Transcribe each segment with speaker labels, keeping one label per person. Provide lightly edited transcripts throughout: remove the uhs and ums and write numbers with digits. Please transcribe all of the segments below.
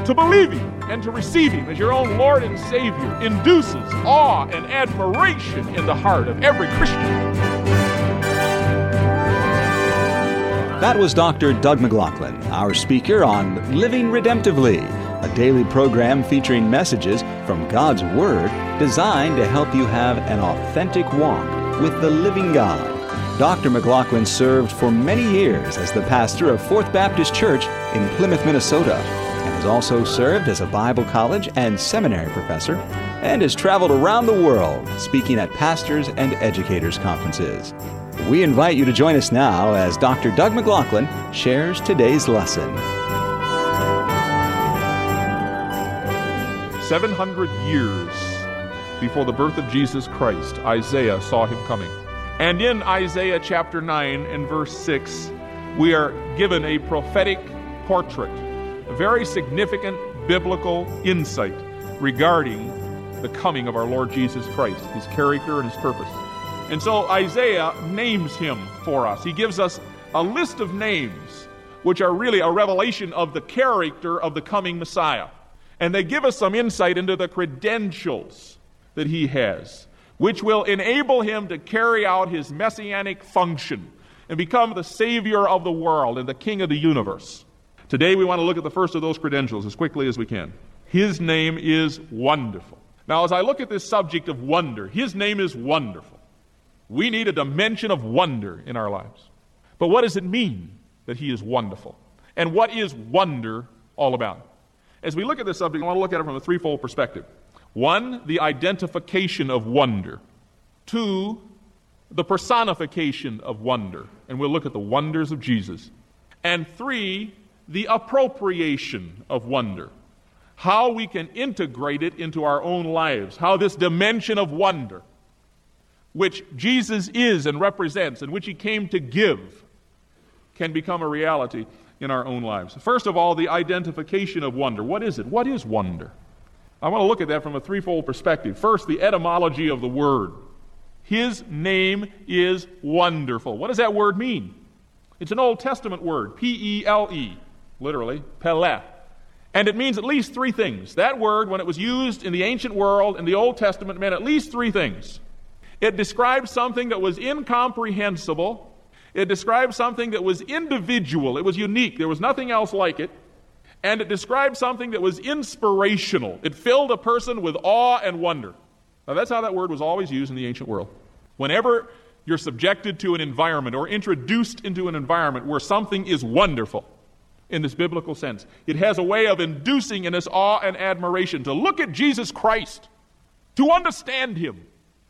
Speaker 1: To believe Him and to receive Him as your own Lord and Savior induces awe and admiration in the heart of every Christian.
Speaker 2: That was Dr. Doug McLaughlin, our speaker on Living Redemptively, a daily program featuring messages from God's Word designed to help you have an authentic walk with the living God. Dr. McLaughlin served for many years as the pastor of Fourth Baptist Church in Plymouth, Minnesota, and has also served as a Bible college and seminary professor, and has traveled around the world speaking at pastors' and educators' conferences. We invite you to join us now as Dr. Doug McLaughlin shares today's lesson.
Speaker 1: 700 years before the birth of Jesus Christ, Isaiah saw Him coming. And in Isaiah chapter 9 and verse 6, we are given a prophetic portrait, a very significant biblical insight regarding the coming of our Lord Jesus Christ, His character and His purpose. And so Isaiah names Him for us. He gives us a list of names which are really a revelation of the character of the coming Messiah. And they give us some insight into the credentials that He has, which will enable Him to carry out His messianic function and become the Savior of the world and the King of the universe. Today we want to look at the first of those credentials as quickly as we can. His name is Wonderful. Now, as I look at this subject of wonder, His name is Wonderful. We need a dimension of wonder in our lives. But what does it mean that He is wonderful? And what is wonder all about? As we look at this subject, I want to look at it from a threefold perspective. 1, the identification of wonder. 2, the personification of wonder. And we'll look at the wonders of Jesus. And 3, the appropriation of wonder. How we can integrate it into our own lives. How this dimension of wonder, which Jesus is and represents, and which He came to give, can become a reality in our own lives. First of all, the identification of wonder. What is it? What is wonder? I want to look at that from a threefold perspective. First, the etymology of the word. His name is Wonderful. What does that word mean? It's an Old Testament word, P-E-L-E, literally, Pele. And it means at least 3 things. That word, when it was used in the ancient world, in the Old Testament, meant at least 3 things. It described something that was incomprehensible. It described something that was individual. It was unique. There was nothing else like it. And it described something that was inspirational. It filled a person with awe and wonder. Now, that's how that word was always used in the ancient world. Whenever you're subjected to an environment or introduced into an environment where something is wonderful, in this biblical sense, it has a way of inducing in us awe and admiration. To look at Jesus Christ, to understand Him,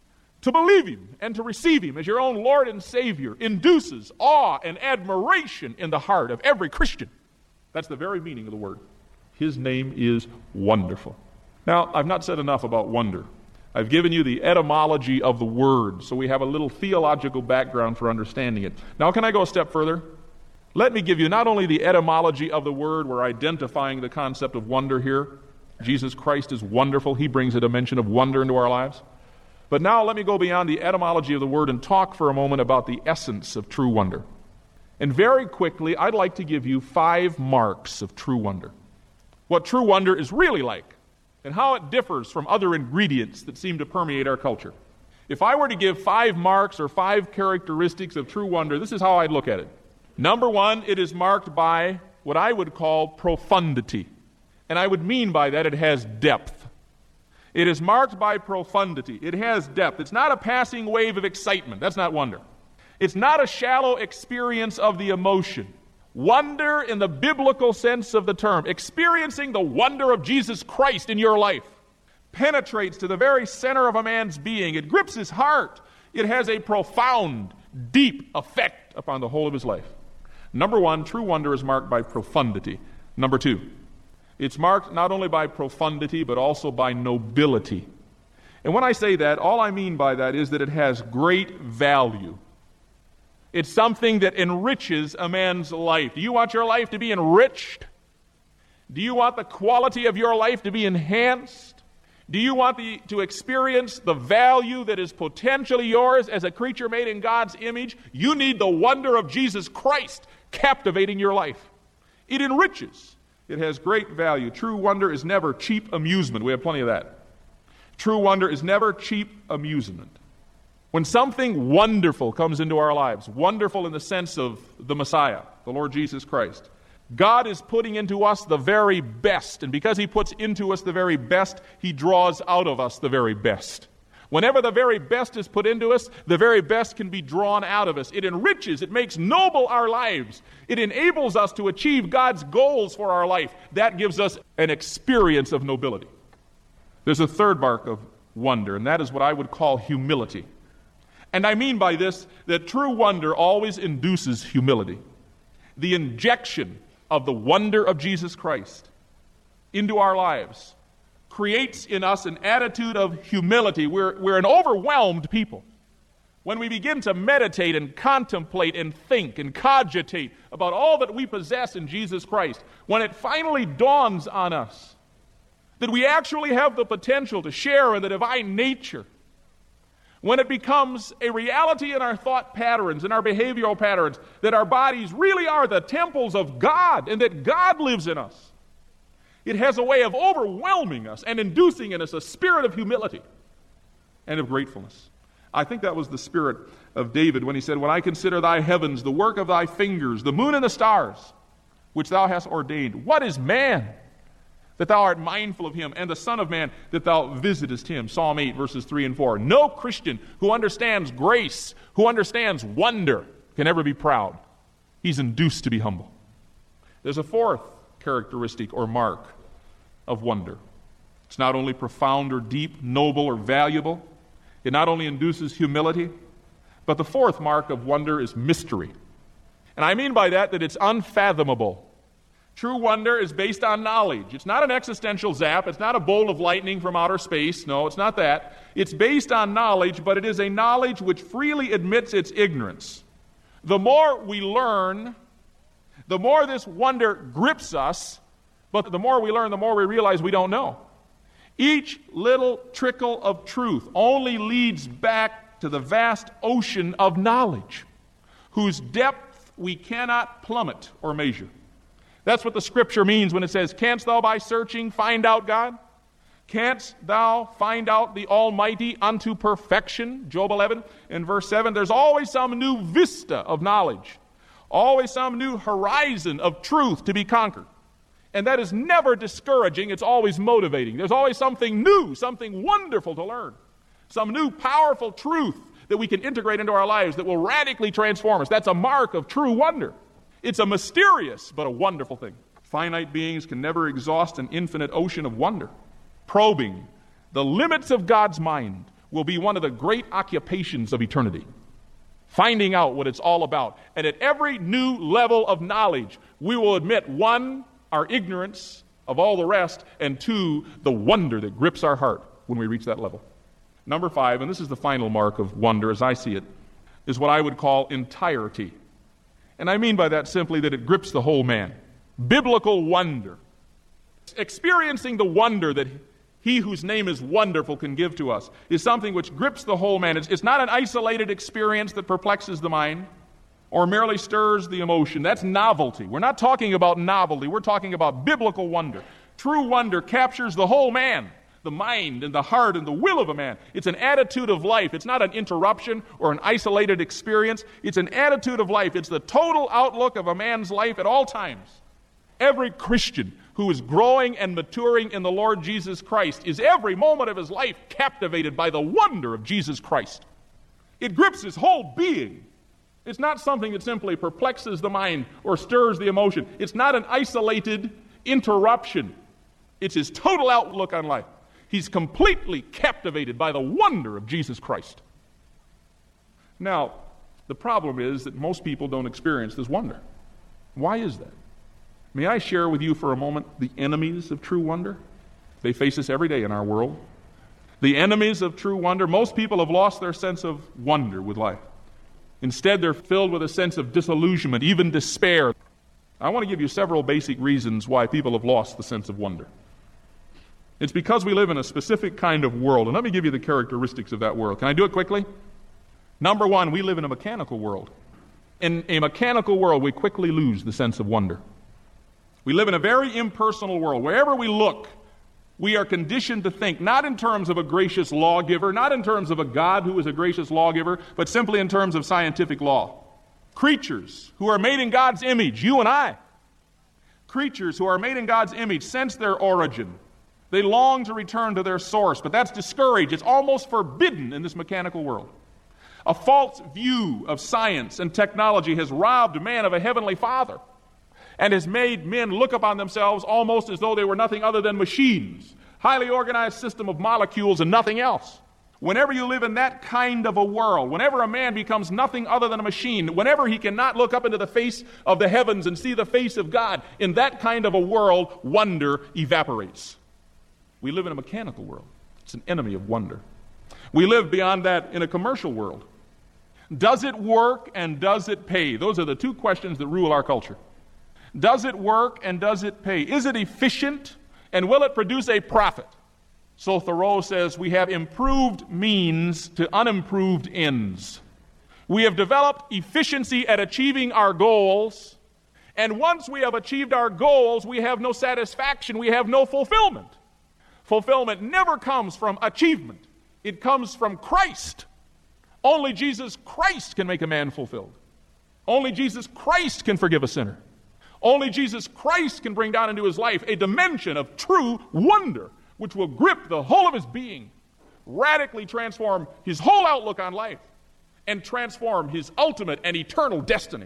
Speaker 1: to believe Him and to receive Him as your own Lord and Savior induces awe and admiration in the heart of every Christian. That's the very meaning of the word. His name is Wonderful. Now, I've not said enough about wonder. I've given you the etymology of the word, so we have a little theological background for understanding it. Now, can I go a step further? Let me give you not only the etymology of the word, we're identifying the concept of wonder here. Jesus Christ is wonderful. He brings a dimension of wonder into our lives. But now let me go beyond the etymology of the word and talk for a moment about the essence of true wonder. And very quickly, I'd like to give you 5 marks of true wonder. What true wonder is really like, and how it differs from other ingredients that seem to permeate our culture. If I were to give 5 marks or 5 characteristics of true wonder, this is how I'd look at it. Number 1, it is marked by what I would call profundity. And I would mean by that it has depth. It is marked by profundity. It has depth. It's not a passing wave of excitement. That's not wonder. It's not a shallow experience of the emotion. Wonder in the biblical sense of the term, experiencing the wonder of Jesus Christ in your life, penetrates to the very center of a man's being. It grips his heart. It has a profound, deep effect upon the whole of his life. Number 1, true wonder is marked by profundity. Number 2, it's marked not only by profundity, but also by nobility. And when I say that, all I mean by that is that it has great value. It's something that enriches a man's life. Do you want your life to be enriched? Do you want the quality of your life to be enhanced? Do you want to experience the value that is potentially yours as a creature made in God's image? You need the wonder of Jesus Christ captivating your life. It enriches. It has great value. True wonder is never cheap amusement. We have plenty of that. True wonder is never cheap amusement. When something wonderful comes into our lives, wonderful in the sense of the Messiah, the Lord Jesus Christ, God is putting into us the very best. And because He puts into us the very best, He draws out of us the very best. Whenever the very best is put into us, the very best can be drawn out of us. It enriches, it makes noble our lives. It enables us to achieve God's goals for our life. That gives us an experience of nobility. There's a third mark of wonder, and that is what I would call humility. And I mean by this that true wonder always induces humility. The injection of the wonder of Jesus Christ into our lives creates in us an attitude of humility. We're an overwhelmed people. When we begin to meditate and contemplate and think and cogitate about all that we possess in Jesus Christ, when it finally dawns on us that we actually have the potential to share in the divine nature, when it becomes a reality in our thought patterns, in our behavioral patterns, that our bodies really are the temples of God and that God lives in us, it has a way of overwhelming us and inducing in us a spirit of humility and of gratefulness. I think that was the spirit of David when he said, "When I consider thy heavens, the work of thy fingers, the moon and the stars, which thou hast ordained, what is man that thou art mindful of him, and the Son of Man that thou visitest him?" Psalm 8, verses 3 and 4. No Christian who understands grace, who understands wonder, can ever be proud. He's induced to be humble. There's a fourth characteristic or mark of wonder. It's not only profound or deep, noble or valuable. It not only induces humility, but the fourth mark of wonder is mystery. And I mean by that it's unfathomable. True wonder is based on knowledge. It's not an existential zap. It's not a bolt of lightning from outer space. No, it's not that. It's based on knowledge, but it is a knowledge which freely admits its ignorance. The more we learn, the more this wonder grips us, but the more we learn, the more we realize we don't know. Each little trickle of truth only leads back to the vast ocean of knowledge, whose depth we cannot plummet or measure. That's what the Scripture means when it says, "Canst thou by searching find out God? Canst thou find out the Almighty unto perfection?" Job 11 and verse 7. There's always some new vista of knowledge, always some new horizon of truth to be conquered. And that is never discouraging, it's always motivating. There's always something new, something wonderful to learn, some new powerful truth that we can integrate into our lives that will radically transform us. That's a mark of true wonder. It's a mysterious but a wonderful thing. Finite beings can never exhaust an infinite ocean of wonder. Probing the limits of God's mind will be one of the great occupations of eternity. Finding out what it's all about. And at every new level of knowledge, we will admit, one, our ignorance of all the rest, and two, the wonder that grips our heart when we reach that level. Number 5, and this is the final mark of wonder as I see it, is what I would call entirety. And I mean by that simply that it grips the whole man. Biblical wonder. Experiencing the wonder that He whose name is wonderful can give to us is something which grips the whole man. It's not an isolated experience that perplexes the mind or merely stirs the emotion. That's novelty. We're not talking about novelty. We're talking about biblical wonder. True wonder captures the whole man, the mind and the heart and the will of a man. It's an attitude of life. It's not an interruption or an isolated experience. It's an attitude of life. It's the total outlook of a man's life at all times. Every Christian who is growing and maturing in the Lord Jesus Christ is every moment of his life captivated by the wonder of Jesus Christ. It grips his whole being. It's not something that simply perplexes the mind or stirs the emotion. It's not an isolated interruption. It's his total outlook on life. He's completely captivated by the wonder of Jesus Christ. Now, the problem is that most people don't experience this wonder. Why is that? May I share with you for a moment the enemies of true wonder? They face us every day in our world. The enemies of true wonder, most people have lost their sense of wonder with life. Instead, they're filled with a sense of disillusionment, even despair. I want to give you several basic reasons why people have lost the sense of wonder. It's because we live in a specific kind of world, and let me give you the characteristics of that world. Can I do it quickly? Number one, we live in a mechanical world. In a mechanical world, we quickly lose the sense of wonder. We live in a very impersonal world. Wherever we look, we are conditioned to think not in terms of a gracious lawgiver, not in terms of a God who is a gracious lawgiver, but simply in terms of scientific law. Creatures who are made in God's image, you and I, creatures who are made in God's image sense their origin. They long to return to their source, but that's discouraged. It's almost forbidden in this mechanical world. A false view of science and technology has robbed man of a heavenly Father and has made men look upon themselves almost as though they were nothing other than machines, highly organized system of molecules and nothing else. Whenever you live in that kind of a world, whenever a man becomes nothing other than a machine, whenever he cannot look up into the face of the heavens and see the face of God, in that kind of a world, wonder evaporates. We live in a mechanical world. It's an enemy of wonder. We live beyond that in a commercial world. Does it work and does it pay? Those are the two questions that rule our culture. Does it work and does it pay? Is it efficient and will it produce a profit? So Thoreau says we have improved means to unimproved ends. We have developed efficiency at achieving our goals, and once we have achieved our goals, we have no satisfaction, we have no fulfillment. Fulfillment never comes from achievement. It comes from Christ. Only Jesus Christ can make a man fulfilled. Only Jesus Christ can forgive a sinner. Only Jesus Christ can bring down into his life a dimension of true wonder which will grip the whole of his being, radically transform his whole outlook on life, and transform his ultimate and eternal destiny.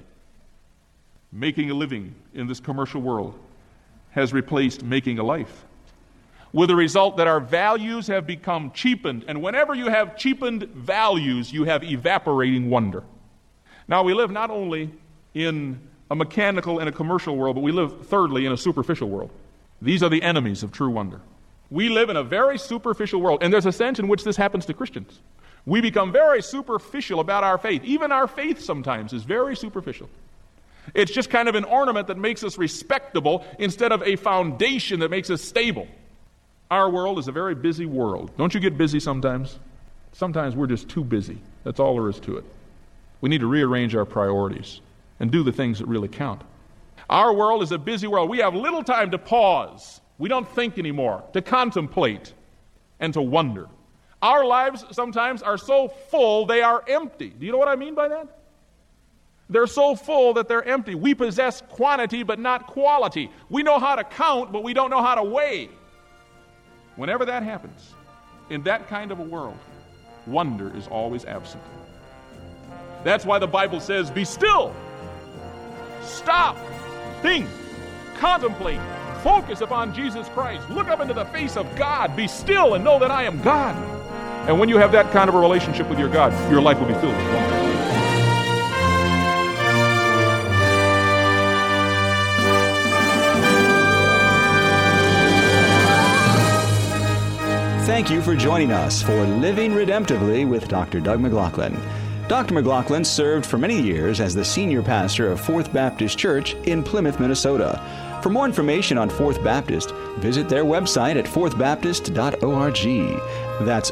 Speaker 1: Making a living in this commercial world has replaced making a life, with the result that our values have become cheapened. And whenever you have cheapened values, you have evaporating wonder. Now, we live not only in a mechanical and a commercial world, but we live, thirdly, in a superficial world. These are the enemies of true wonder. We live in a very superficial world, and there's a sense in which this happens to Christians. We become very superficial about our faith. Even our faith sometimes is very superficial. It's just kind of an ornament that makes us respectable instead of a foundation that makes us stable. Our world is a very busy world. Don't you get busy sometimes? Sometimes we're just too busy. That's all there is to it. We need to rearrange our priorities and do the things that really count. Our world is a busy world. We have little time to pause. We don't think anymore, to contemplate and to wonder. Our lives sometimes are so full they are empty. Do you know what I mean by that? They're so full that they're empty. We possess quantity but not quality. We know how to count, but we don't know how to weigh. Whenever that happens, in that kind of a world, wonder is always absent. That's why the Bible says, be still. Stop, think, contemplate, focus upon Jesus Christ. Look up into the face of God. Be still and know that I am God. And when you have that kind of a relationship with your God, your life will be filled with wonder.
Speaker 2: Thank you for joining us for Living Redemptively with Dr. Doug McLaughlin. Dr. McLaughlin served for many years as the senior pastor of Fourth Baptist Church in Plymouth, Minnesota. For more information on Fourth Baptist, visit their website at fourthbaptist.org. That's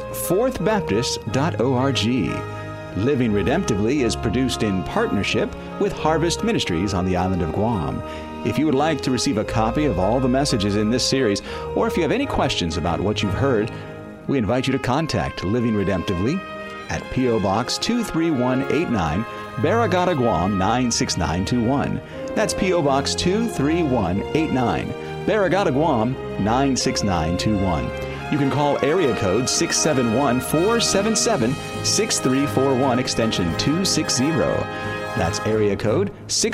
Speaker 2: fourthbaptist.org. Living Redemptively is produced in partnership with Harvest Ministries on the island of Guam. If you would like to receive a copy of all the messages in this series, or if you have any questions about what you've heard, we invite you to contact Living Redemptively at P.O. Box 23189, Barragata, Guam 96921. That's P.O. Box 23189, Barragata, Guam 96921. You can call area code 671-477-6341, extension 260. That's area code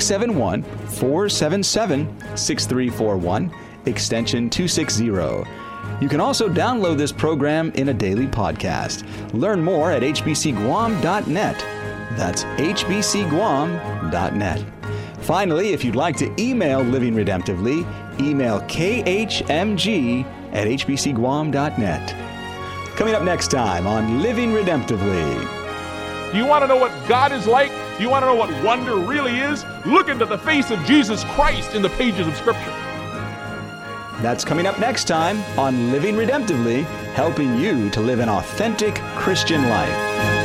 Speaker 2: 671-477-6341, extension 260. You can also download this program in a daily podcast. Learn more at hbcguam.net. That's hbcguam.net. Finally, if you'd like to email Living Redemptively, email khmg@hbcguam.net. Coming up next time on Living Redemptively.
Speaker 1: Do you want to know what God is like? Do you want to know what wonder really is? Look into the face of Jesus Christ in the pages of Scripture.
Speaker 2: That's coming up next time on Living Redemptively, helping you to live an authentic Christian life.